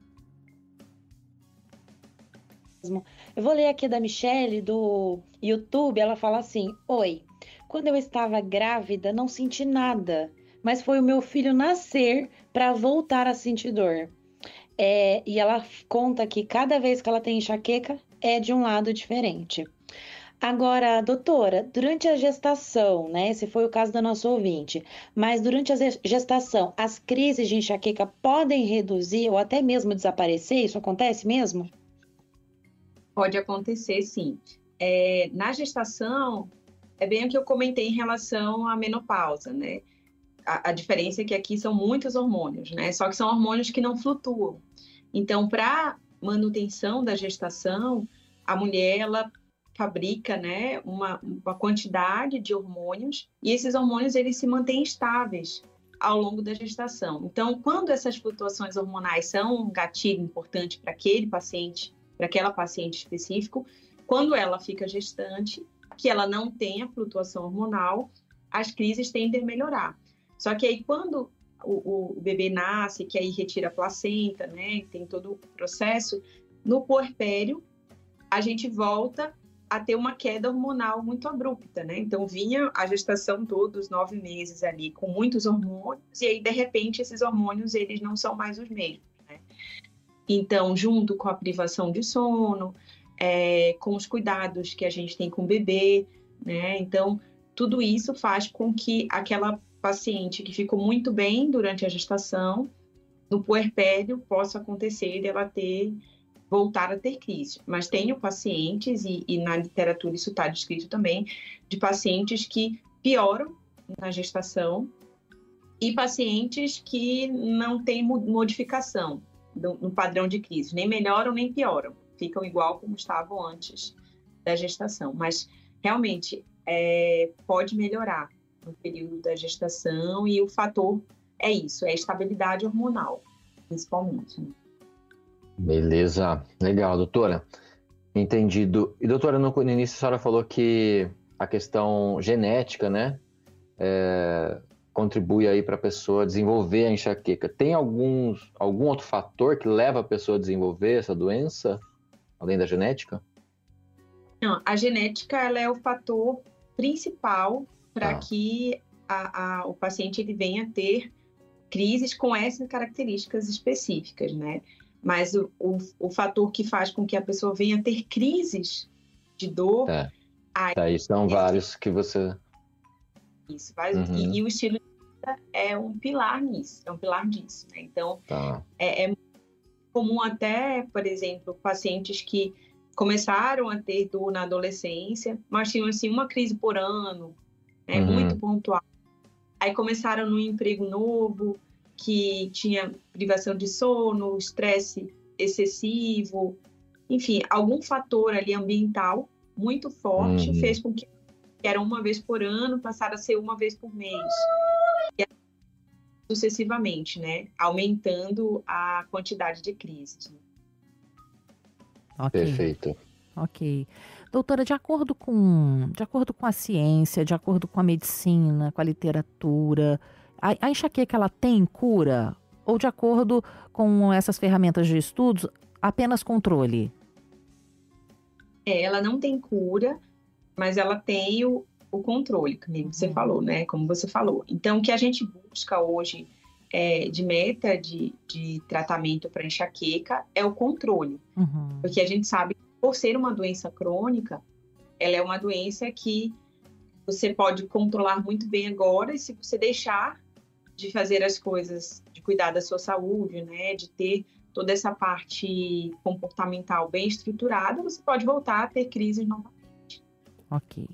Eu vou ler aqui da Michelle, do YouTube. Ela fala assim: oi, quando eu estava grávida não senti nada, mas foi o meu filho nascer para voltar a sentir dor. É, e ela conta que cada vez que ela tem enxaqueca é de um lado diferente. Agora, doutora, durante a gestação, né? Esse foi o caso da nossa ouvinte, mas durante a gestação, as crises de enxaqueca podem reduzir ou até mesmo desaparecer? Isso acontece mesmo? Pode acontecer, sim. É, na gestação, é bem o que eu comentei em relação à menopausa, né? A, a diferença é que aqui são muitos hormônios, né? Só que são hormônios que não flutuam. Então, para manutenção da gestação, a mulher, ela fabrica, né, uma, uma quantidade de hormônios e esses hormônios, eles se mantêm estáveis ao longo da gestação. Então, quando essas flutuações hormonais são um gatilho importante para aquele paciente para aquela paciente específica, quando ela fica gestante, que ela não tem a flutuação hormonal, as crises tendem a melhorar. Só que aí quando o, o bebê nasce, que aí retira a placenta, né, tem todo o processo, no puerpério, a gente volta a ter uma queda hormonal muito abrupta, né? Então, vinha a gestação toda, os nove meses ali, com muitos hormônios, e aí, de repente, esses hormônios, eles não são mais os mesmos, né? Então, junto com a privação de sono, é, com os cuidados que a gente tem com o bebê, né? Então, tudo isso faz com que aquela paciente que ficou muito bem durante a gestação, no puerpério, possa acontecer dela ter, voltar a ter crise. Mas tenho pacientes, e, e na literatura isso está descrito também, de pacientes que pioram na gestação e pacientes que não têm modificação do, no padrão de crise, nem melhoram nem pioram, ficam igual como estavam antes da gestação. Mas, realmente, é, pode melhorar no período da gestação, e o fator é isso, é a estabilidade hormonal, principalmente. Né? Beleza, legal, doutora. Entendido. E, doutora, no, no início a senhora falou que a questão genética, né, é, contribui aí para a pessoa desenvolver a enxaqueca. Tem alguns, algum outro fator que leva a pessoa a desenvolver essa doença, além da genética? Não, a genética ela é o fator principal para Ah. que a, a, o paciente ele venha a ter crises com essas características específicas, né? Mas o, o, o fator que faz com que a pessoa venha a ter crises de dor... É. Aí, Aí são esse- vários que você... Isso, faz, Uhum. e, e o estilo de vida é um pilar nisso, é um pilar disso, né? Então, Tá. é, é comum até, por exemplo, pacientes que começaram a ter dor na adolescência, mas tinham, assim, uma crise por ano, né? Uhum. Muito pontual. Aí começaram num emprego novo, que tinha privação de sono, estresse excessivo, enfim, algum fator ali ambiental muito forte Uhum. fez com que era uma vez por ano, passaram a ser uma vez por mês. E assim, sucessivamente, né? Aumentando a quantidade de crises. Né? Ok. Perfeito. Ok. Doutora, de acordo com, de acordo com a ciência, de acordo com a medicina, com a literatura, a, a enxaqueca ela tem cura? Ou de acordo com essas ferramentas de estudos, apenas controle? É, ela não tem cura, mas ela tem o, o controle, como você Uhum. falou, né? Como você falou. Então, o que a gente busca hoje é, de meta de, de tratamento para enxaqueca é o controle. Uhum. Porque a gente sabe que, por ser uma doença crônica, ela é uma doença que você pode controlar muito bem agora, e se você deixar de fazer as coisas, de cuidar da sua saúde, né, de ter toda essa parte comportamental bem estruturada, você pode voltar a ter crises novamente. Ok.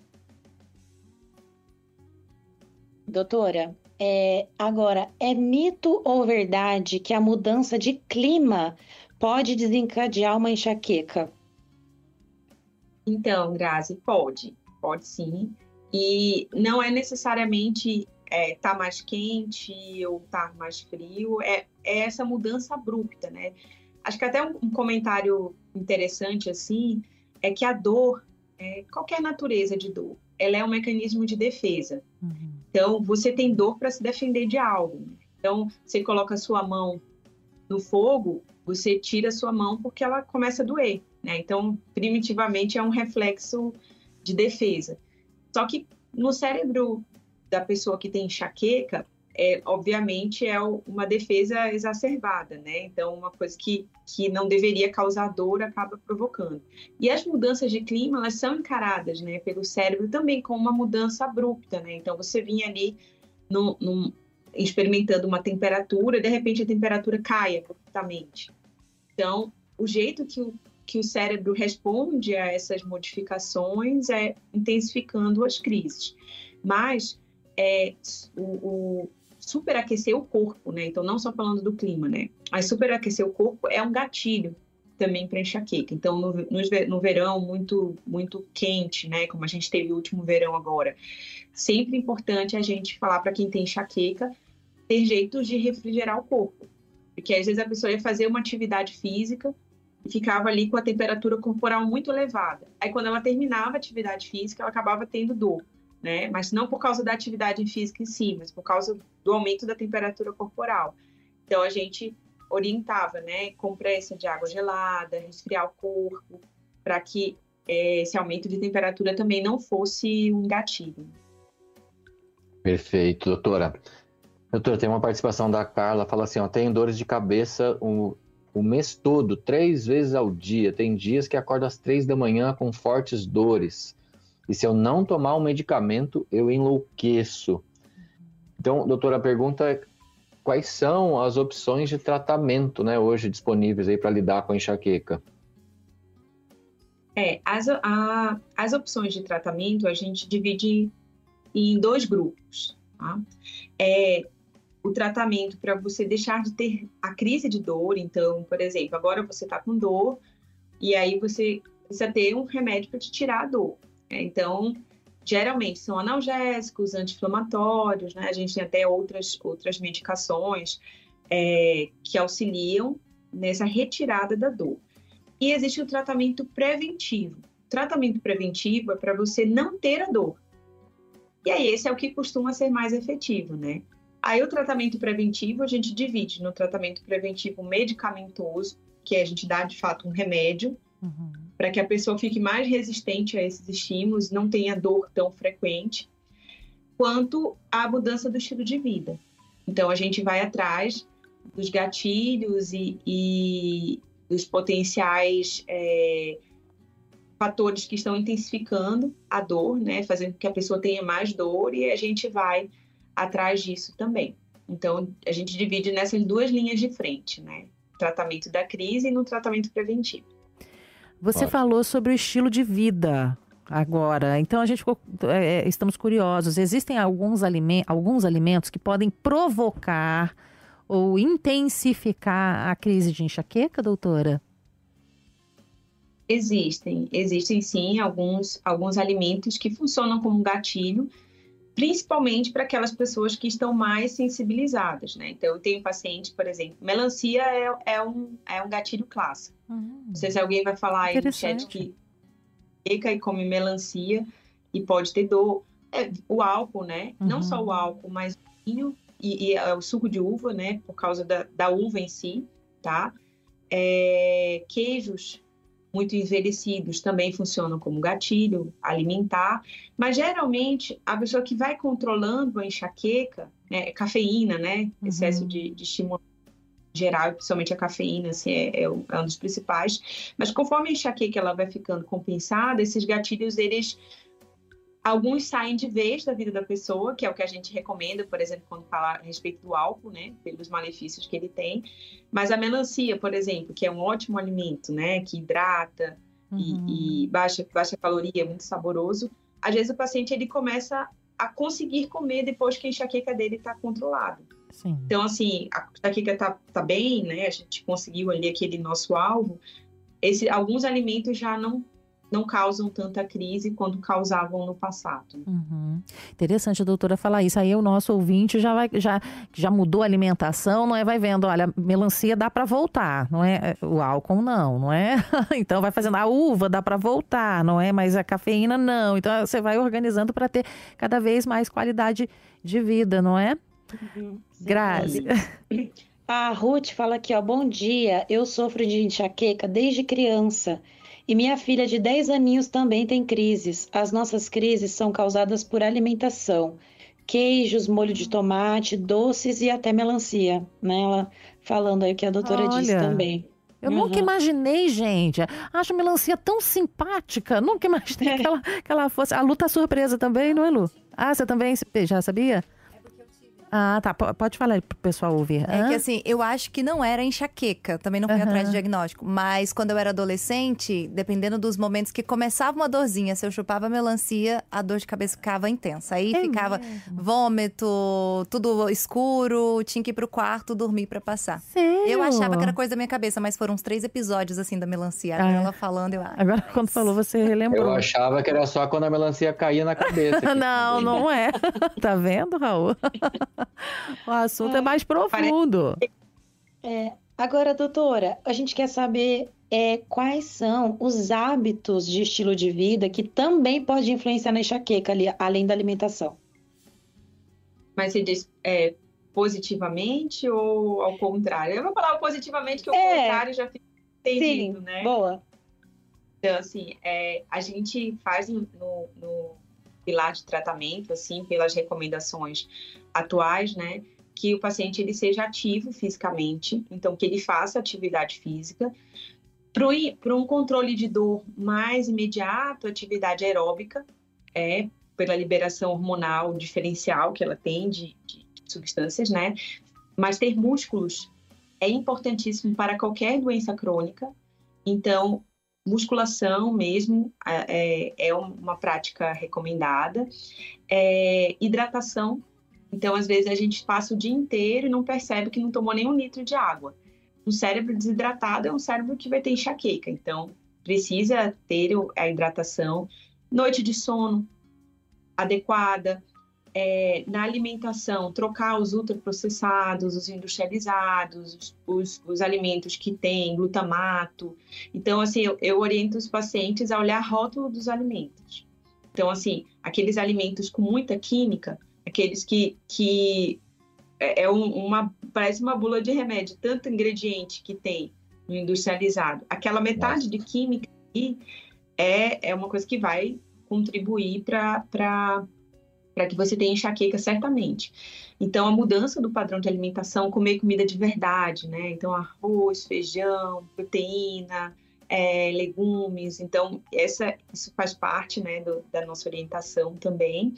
Doutora, é, agora, é mito ou verdade que a mudança de clima pode desencadear uma enxaqueca? Então, Grazi, pode, pode sim. E não é necessariamente é, tá mais quente ou tá mais frio, é, é essa mudança abrupta, né? Acho que até um, um comentário interessante, assim, é que a dor, é, qualquer natureza de dor, ela é um mecanismo de defesa. Uhum. Então, você tem dor para se defender de algo. Né? Então, você coloca a sua mão no fogo, você tira a sua mão porque ela começa a doer, né? Então, primitivamente, é um reflexo de defesa. Só que no cérebro da pessoa que tem enxaqueca, é, obviamente, é uma defesa exacerbada, né? Então, uma coisa que, que não deveria causar dor acaba provocando. E as mudanças de clima, elas são encaradas, né, pelo cérebro também como uma mudança abrupta, né? Então, você vinha ali num, num, experimentando uma temperatura, de repente a temperatura cai abruptamente. Então, o jeito que o, que o cérebro responde a essas modificações é intensificando as crises. Mas é, o, o superaquecer o corpo, né? Então, não só falando do clima, né? Mas superaquecer o corpo é um gatilho também para enxaqueca. Então, no, no, no verão muito, muito quente, né? Como a gente teve o último verão agora, sempre importante a gente falar para quem tem enxaqueca ter jeitos de refrigerar o corpo. Porque às vezes a pessoa ia fazer uma atividade física e ficava ali com a temperatura corporal muito elevada. Aí, quando ela terminava a atividade física, ela acabava tendo dor, né? Mas não por causa da atividade física em si, mas por causa do aumento da temperatura corporal. Então, a gente orientava, né? Compressa de água gelada, resfriar o corpo, para que é, esse aumento de temperatura também não fosse um gatilho. Perfeito, doutora. Doutora, tem uma participação da Carla, fala assim, ó, tenho dores de cabeça o, o mês todo, três vezes ao dia. Tem dias que acordo às três da manhã com fortes dores. E se eu não tomar um medicamento, eu enlouqueço. Então, doutora, a pergunta é quais são as opções de tratamento, né, hoje disponíveis aí para lidar com a enxaqueca? É, as, a, as opções de tratamento a gente divide em dois grupos, tá? É o tratamento para você deixar de ter a crise de dor. Então, por exemplo, agora você está com dor e aí você precisa ter um remédio para te tirar a dor. Né? Então, geralmente são analgésicos, anti-inflamatórios, né? A gente tem até outras, outras medicações é, que auxiliam nessa retirada da dor. E existe o tratamento preventivo. O tratamento preventivo é para você não ter a dor. E aí, esse é o que costuma ser mais efetivo, né? Aí, o tratamento preventivo, a gente divide no tratamento preventivo medicamentoso, que a gente dá, de fato, um remédio, uhum. para que a pessoa fique mais resistente a esses estímulos, não tenha dor tão frequente, quanto a mudança do estilo de vida. Então, a gente vai atrás dos gatilhos e, e dos potenciais é, fatores que estão intensificando a dor, né? Fazendo com que a pessoa tenha mais dor, e a gente vai atrás disso também. Então, a gente divide nessas duas linhas de frente, né? Tratamento da crise e no tratamento preventivo. Você Ótimo. falou sobre o estilo de vida agora, então a gente ficou, é, estamos curiosos. Existem alguns, aliment, alguns alimentos que podem provocar ou intensificar a crise de enxaqueca, doutora? Existem, existem sim alguns, alguns alimentos que funcionam como gatilho, principalmente para aquelas pessoas que estão mais sensibilizadas, né? Então, eu tenho paciente, por exemplo, melancia é, é, um, é um gatilho clássico. Uhum. Não sei se alguém vai falar aí no chat que fica e come melancia e pode ter dor. É, o álcool, né? Uhum. Não só o álcool, mas o vinho e, e o suco de uva, né? Por causa da, da uva em si, tá? É, queijos muito envelhecidos também funcionam como gatilho alimentar, mas geralmente a pessoa que vai controlando a enxaqueca, né, cafeína, né, uhum. excesso de, de estímulo geral, principalmente a cafeína, assim, é, é um dos principais, mas conforme a enxaqueca ela vai ficando compensada, esses gatilhos, eles, alguns saem de vez da vida da pessoa, que é o que a gente recomenda, por exemplo, quando fala a respeito do álcool, né, pelos malefícios que ele tem. Mas a melancia, por exemplo, que é um ótimo alimento, né, que hidrata uhum. e, e baixa, baixa caloria, muito saboroso. Às vezes o paciente ele começa a conseguir comer depois que a enxaqueca dele está controlada. Sim. Então, assim, a enxaqueca está tá bem, né, a gente conseguiu ali aquele nosso alvo. Esse, alguns alimentos já não não causam tanta crise quanto causavam no passado. Uhum. Interessante a doutora falar isso. Aí o nosso ouvinte já, vai, já, já mudou a alimentação, não é? Vai vendo, olha, melancia dá para voltar, não é? O álcool não, não é? Então vai fazendo, a uva dá para voltar, não é? Mas a cafeína não. Então você vai organizando para ter cada vez mais qualidade de vida, não é? Uhum. Grazi. A Ruth fala aqui, ó, bom dia, eu sofro de enxaqueca desde criança. E minha filha de dez aninhos também tem crises. As nossas crises são causadas por alimentação. Queijos, molho de tomate, doces e até melancia. Né? Ela falando aí o que a doutora Olha, disse também. Eu uhum. nunca imaginei, gente. Acho a melancia tão simpática. Nunca imaginei que ela, que ela fosse. A Lu tá surpresa também, não é, Lu? Ah, você também já sabia? Ah, tá. P- pode falar aí pro pessoal ouvir. É Hã? que assim, eu acho que não era enxaqueca. Também não fui Uhum. atrás de diagnóstico. Mas quando eu era adolescente, dependendo dos momentos que começava uma dorzinha, se eu chupava melancia, a dor de cabeça ficava intensa. Aí É ficava mesmo? vômito, tudo escuro, tinha que ir pro quarto dormir pra passar. Sério? Eu achava que era coisa da minha cabeça, mas foram uns três episódios assim da melancia. Ah, é? Ela falando, eu acho. Agora, quando falou, você relembrou. Eu achava que era só quando a melancia caía na cabeça. aqui. Não, não é. Tá vendo, Raul? O assunto é mais profundo. É, Agora, doutora, a gente quer saber é, quais são os hábitos de estilo de vida que também podem influenciar na enxaqueca, ali, além da alimentação. Mas você diz é, positivamente ou ao contrário? Eu vou falar positivamente, que o É, contrário já fica entendido, sim, né? boa. Então, assim, é, a gente faz no, no pilar de tratamento, assim, pelas recomendações atuais, né, que o paciente ele seja ativo fisicamente, então que ele faça atividade física. Para um controle de dor mais imediato, atividade aeróbica, é pela liberação hormonal diferencial que ela tem de, de substâncias, né? Mas ter músculos é importantíssimo para qualquer doença crônica. Então, musculação mesmo é, é uma prática recomendada. É, hidratação. Então, às vezes, a gente passa o dia inteiro e não percebe que não tomou nem um litro de água. Um cérebro desidratado é um cérebro que vai ter enxaqueca. Então, precisa ter a hidratação. Noite de sono adequada. É, na alimentação, trocar os ultraprocessados, os industrializados, os, os, os alimentos que têm glutamato. Então, assim, eu, eu oriento os pacientes a olhar rótulo dos alimentos. Então, assim, aqueles alimentos com muita química, aqueles que, que é um, uma, parece uma bula de remédio, tanto ingrediente que tem no industrializado. Aquela metade Nossa. de química aí é, é uma coisa que vai contribuir para para que você tenha enxaqueca, certamente. Então, a mudança do padrão de alimentação, comer comida de verdade, né? Então, arroz, feijão, proteína, é, legumes. Então, essa, isso faz parte, né, do, da nossa orientação também.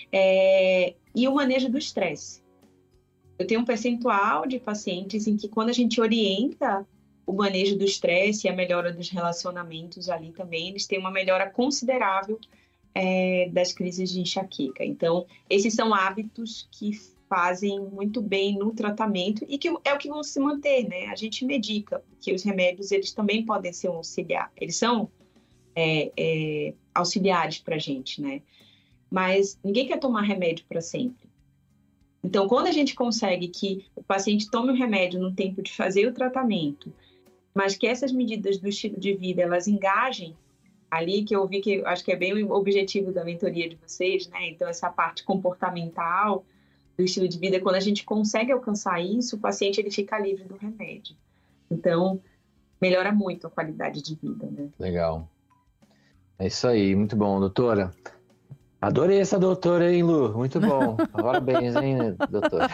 É, e o manejo do estresse. Eu tenho um percentual de pacientes em que, quando a gente orienta o manejo do estresse e a melhora dos relacionamentos ali também, eles têm uma melhora considerável É, das crises de enxaqueca. Então, esses são hábitos que fazem muito bem no tratamento e que é o que vão se manter, né? A gente medica, porque os remédios, eles também podem ser um auxiliar. Eles são é, é, auxiliares para a gente, né? Mas ninguém quer tomar remédio para sempre. Então, quando a gente consegue que o paciente tome o remédio no tempo de fazer o tratamento, mas que essas medidas do estilo de vida, elas engajem ali, que eu vi que acho que é bem o objetivo da mentoria de vocês, né? Então, essa parte comportamental do estilo de vida, quando a gente consegue alcançar isso, o paciente ele fica livre do remédio. Então, melhora muito a qualidade de vida, né? Legal. É isso aí, muito bom, doutora. Adorei essa doutora, hein, Lu? Muito bom. Parabéns, hein, doutora?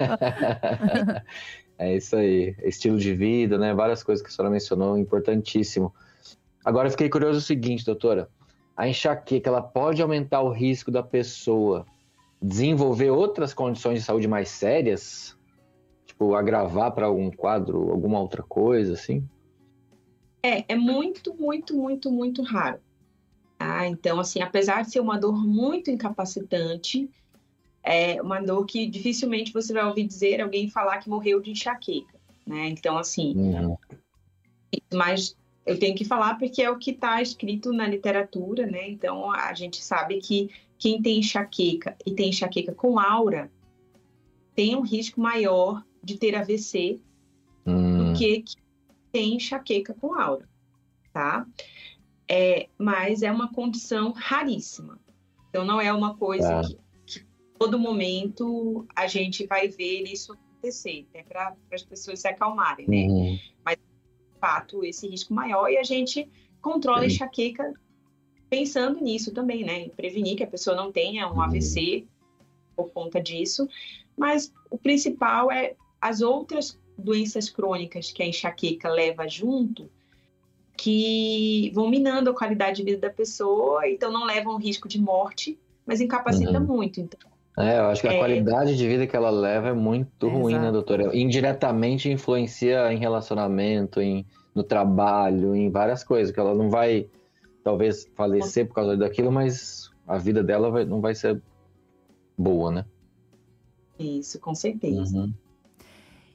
É isso aí. Estilo de vida, né? Várias coisas que a senhora mencionou, importantíssimo. Agora, eu fiquei curioso o seguinte, doutora. A enxaqueca, ela pode aumentar o risco da pessoa desenvolver outras condições de saúde mais sérias? Tipo, agravar para algum quadro, alguma outra coisa, assim? É, é muito, muito, muito, muito raro. Tá? Então, assim, apesar de ser uma dor muito incapacitante, é uma dor que dificilmente você vai ouvir dizer alguém falar que morreu de enxaqueca, né? Então, assim, uhum. mas... eu tenho que falar porque é o que está escrito na literatura, né? Então, a gente sabe que quem tem enxaqueca e tem enxaqueca com aura tem um risco maior de ter A V C hum. do que quem tem enxaqueca com aura, tá? É, mas é uma condição raríssima. Então, não é uma coisa é. que, que todo momento a gente vai ver isso acontecer, né? Para as pessoas se acalmarem, né? Uhum. Mas fato esse risco maior e a gente controla Sim. a enxaqueca pensando nisso também, né? Em prevenir que a pessoa não tenha um A V C por conta disso, mas o principal é as outras doenças crônicas que a enxaqueca leva junto, que vão minando a qualidade de vida da pessoa, então não levam um risco de morte, mas incapacita uhum. muito. Então, É, eu acho que a é... qualidade de vida que ela leva é muito é, ruim, exato. né, doutora? Indiretamente influencia em relacionamento, em, no trabalho, em várias coisas, que ela não vai, talvez, falecer por causa daquilo, mas a vida dela vai, não vai ser boa, né? Isso, com certeza. Uhum.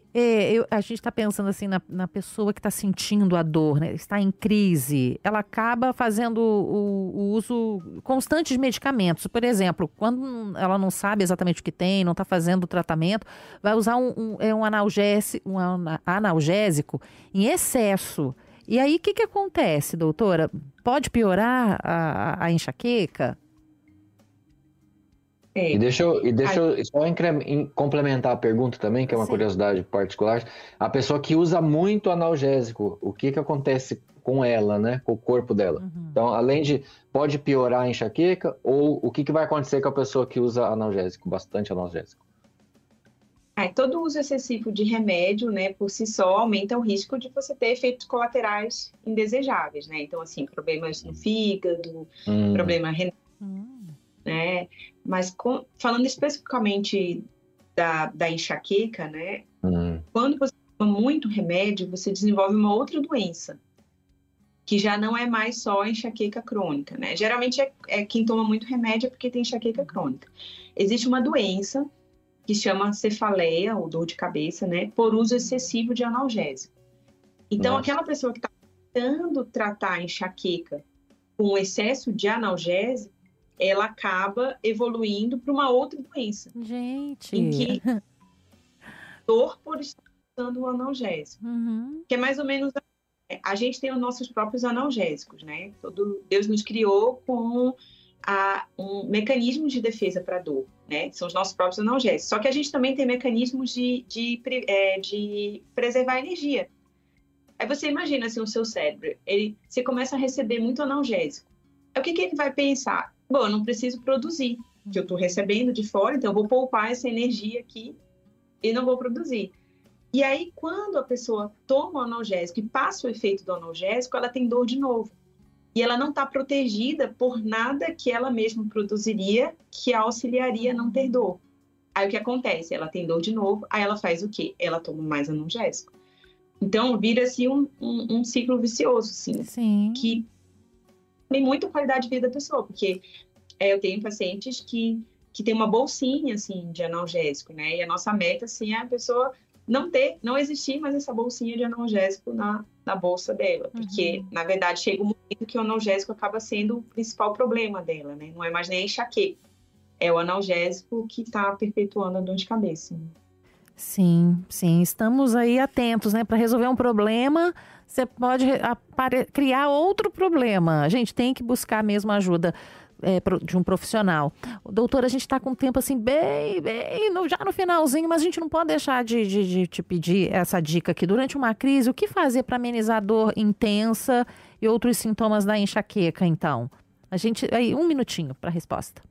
É, eu, a gente está pensando assim na, na pessoa que está sentindo a dor, né? Está em crise, ela acaba fazendo o, o uso constante de medicamentos. Por exemplo, quando ela não sabe exatamente o que tem, não está fazendo o tratamento, vai usar um, um, é um, analgésico, um analgésico em excesso. E aí, o que, que acontece, doutora? Pode piorar a, a enxaqueca? É. E deixa eu, e deixa eu só incre... complementar a pergunta também, que é uma Sim. curiosidade particular. A pessoa que usa muito analgésico, o que, que acontece com ela, né? Com o corpo dela? Uhum. Então, além de... Pode piorar a enxaqueca? Ou o que, que vai acontecer com a pessoa que usa analgésico, bastante analgésico? É, todo uso excessivo de remédio, né, por si só, aumenta o risco de você ter efeitos colaterais indesejáveis, né? Então, assim, problemas no fígado, hum. problema renal, hum. né? Mas com, falando especificamente da, da enxaqueca, né? Hum. Quando você toma muito remédio, você desenvolve uma outra doença, que já não é mais só enxaqueca crônica, né? Geralmente é, é quem toma muito remédio é porque tem enxaqueca crônica. Existe uma doença que chama cefaleia, ou dor de cabeça, né? Por uso excessivo de analgésico. Então, Nossa. aquela pessoa que está tentando tratar a enxaqueca com excesso de analgésico, ela acaba evoluindo para uma outra doença. Gente! Em que dor por estar usando o analgésico. Uhum. Que é mais ou menos... A gente tem os nossos próprios analgésicos, né? Todo, Deus nos criou com a, um mecanismo de defesa para a dor, né? São os nossos próprios analgésicos. Só que a gente também tem mecanismos de, de, é, de preservar a energia. Aí você imagina, assim, o seu cérebro, ele, você começa a receber muito analgésico. Aí o que, que ele vai pensar? Bom, eu não preciso produzir, que eu estou recebendo de fora, então eu vou poupar essa energia aqui e não vou produzir. E aí, quando a pessoa toma o analgésico e passa o efeito do analgésico, ela tem dor de novo. E ela não está protegida por nada que ela mesma produziria que a auxiliaria a não ter dor. Aí o que acontece? Ela tem dor de novo, aí ela faz o quê? Ela toma mais analgésico. Então, vira-se um, um, um ciclo vicioso, assim, Sim. que tem muito qualidade de vida da pessoa, porque é, eu tenho pacientes que, que têm uma bolsinha, assim, de analgésico, né? E a nossa meta, assim, é a pessoa não ter, não existir mais essa bolsinha de analgésico na, na bolsa dela, porque, uhum. na verdade, chega um momento que o analgésico acaba sendo o principal problema dela, né? Não é mais nem a enxaqueca, é o analgésico que está perpetuando a dor de cabeça. Sim, sim, estamos aí atentos, né? Para resolver um problema, você pode apare- criar outro problema. A gente tem que buscar mesmo ajuda é, de um profissional. Doutora, a gente está com o tempo assim bem, bem no, já no finalzinho, mas a gente não pode deixar de, de, de te pedir essa dica aqui. Durante uma crise, o que fazer para amenizar a dor intensa e outros sintomas da enxaqueca, então? A gente, aí, um minutinho para a resposta.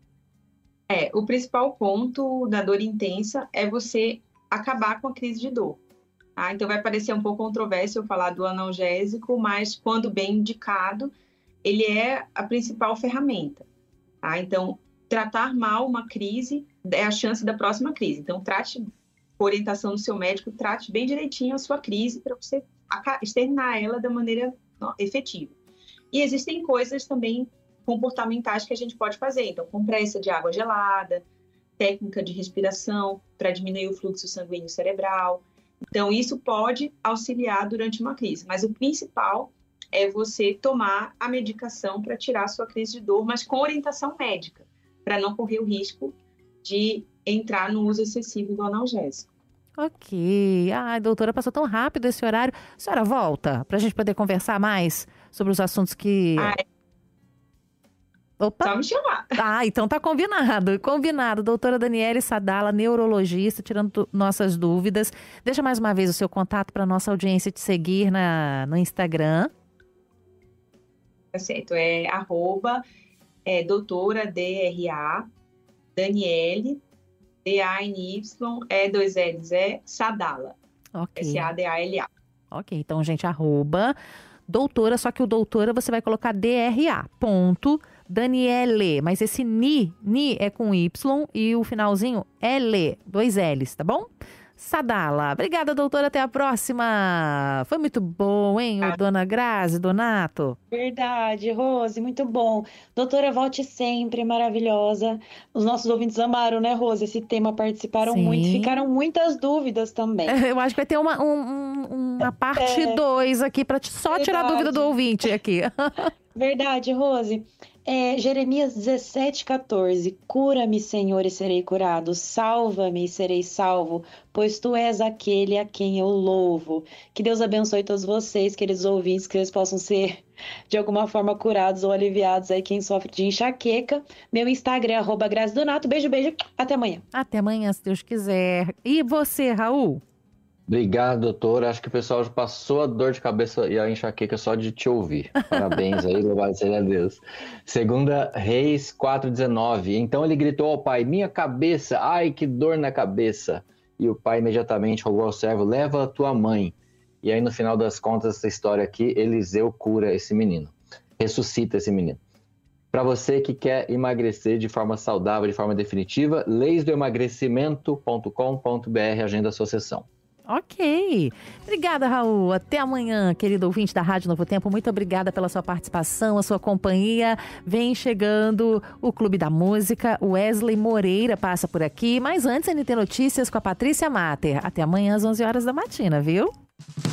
É, o principal ponto da dor intensa é você acabar com a crise de dor. Tá? Então, vai parecer um pouco controverso eu falar do analgésico, mas quando bem indicado, ele é a principal ferramenta. Tá? Então, tratar mal uma crise é a chance da próxima crise. Então, trate, com orientação do seu médico, trate bem direitinho a sua crise para você exterminar ela da maneira efetiva. E existem coisas também comportamentais que a gente pode fazer. Então, compressa de água gelada, técnica de respiração para diminuir o fluxo sanguíneo cerebral. Então, isso pode auxiliar durante uma crise. Mas o principal é você tomar a medicação para tirar a sua crise de dor, mas com orientação médica, para não correr o risco de entrar no uso excessivo do analgésico. Ok. Ai, doutora, passou tão rápido esse horário. A senhora volta para a gente poder conversar mais sobre os assuntos que... Ai. Opa. Só me chamar. Ah, então tá combinado. Combinado. Doutora Daniele Sadala, neurologista, tirando nossas dúvidas. Deixa mais uma vez o seu contato para nossa audiência te seguir na, no Instagram. Tá certo. É arroba é, doutora D R A Daniele D A N Y E dois L's é Sadala. Ok. S A D A L A. Ok. Então, gente, arroba doutora, só que o doutora você vai colocar D R A ponto Daniele, mas esse Ni, Ni é com Y e o finalzinho L, dois L's, tá bom? Sadala. Obrigada, doutora. Até a próxima. Foi muito bom, hein, ah. dona Grazi, Donato? Verdade, Rose, muito bom. Doutora, volte sempre, maravilhosa. Os nossos ouvintes amaram, né, Rose? Esse tema, participaram Sim. muito. Ficaram muitas dúvidas também. Eu acho que vai ter uma, um, uma parte dois é. aqui para só Verdade. tirar a dúvida do ouvinte aqui. Verdade, Rose. É, Jeremias dezessete, quatorze. Cura-me, Senhor, e serei curado. Salva-me e serei salvo, pois Tu és aquele a quem eu louvo. Que Deus abençoe todos vocês, queridos ouvintes, que eles possam ser, de alguma forma, curados ou aliviados aí quem sofre de enxaqueca. Meu Instagram é arroba Grazi Donato. Beijo, beijo. Até amanhã. Até amanhã, se Deus quiser. E você, Raul? Obrigado, doutor. Acho que o pessoal já passou a dor de cabeça e a enxaqueca só de te ouvir. Parabéns aí, louvado seja Deus. Segunda Reis quatro, dezenove. Então ele gritou ao pai, minha cabeça, ai que dor na cabeça. E o pai imediatamente rogou ao servo, leva a tua mãe. E aí no final das contas dessa história aqui, Eliseu cura esse menino. Ressuscita esse menino. Para você que quer emagrecer de forma saudável, de forma definitiva, leis do emagrecimento ponto com ponto br, agenda a sua sessão. Ok. Obrigada, Raul. Até amanhã, querido ouvinte da Rádio Novo Tempo. Muito obrigada pela sua participação, a sua companhia. Vem chegando o Clube da Música. O Wesley Moreira passa por aqui. Mas antes, N T Notícias com a Patrícia Mater. Até amanhã às onze horas da matina, viu?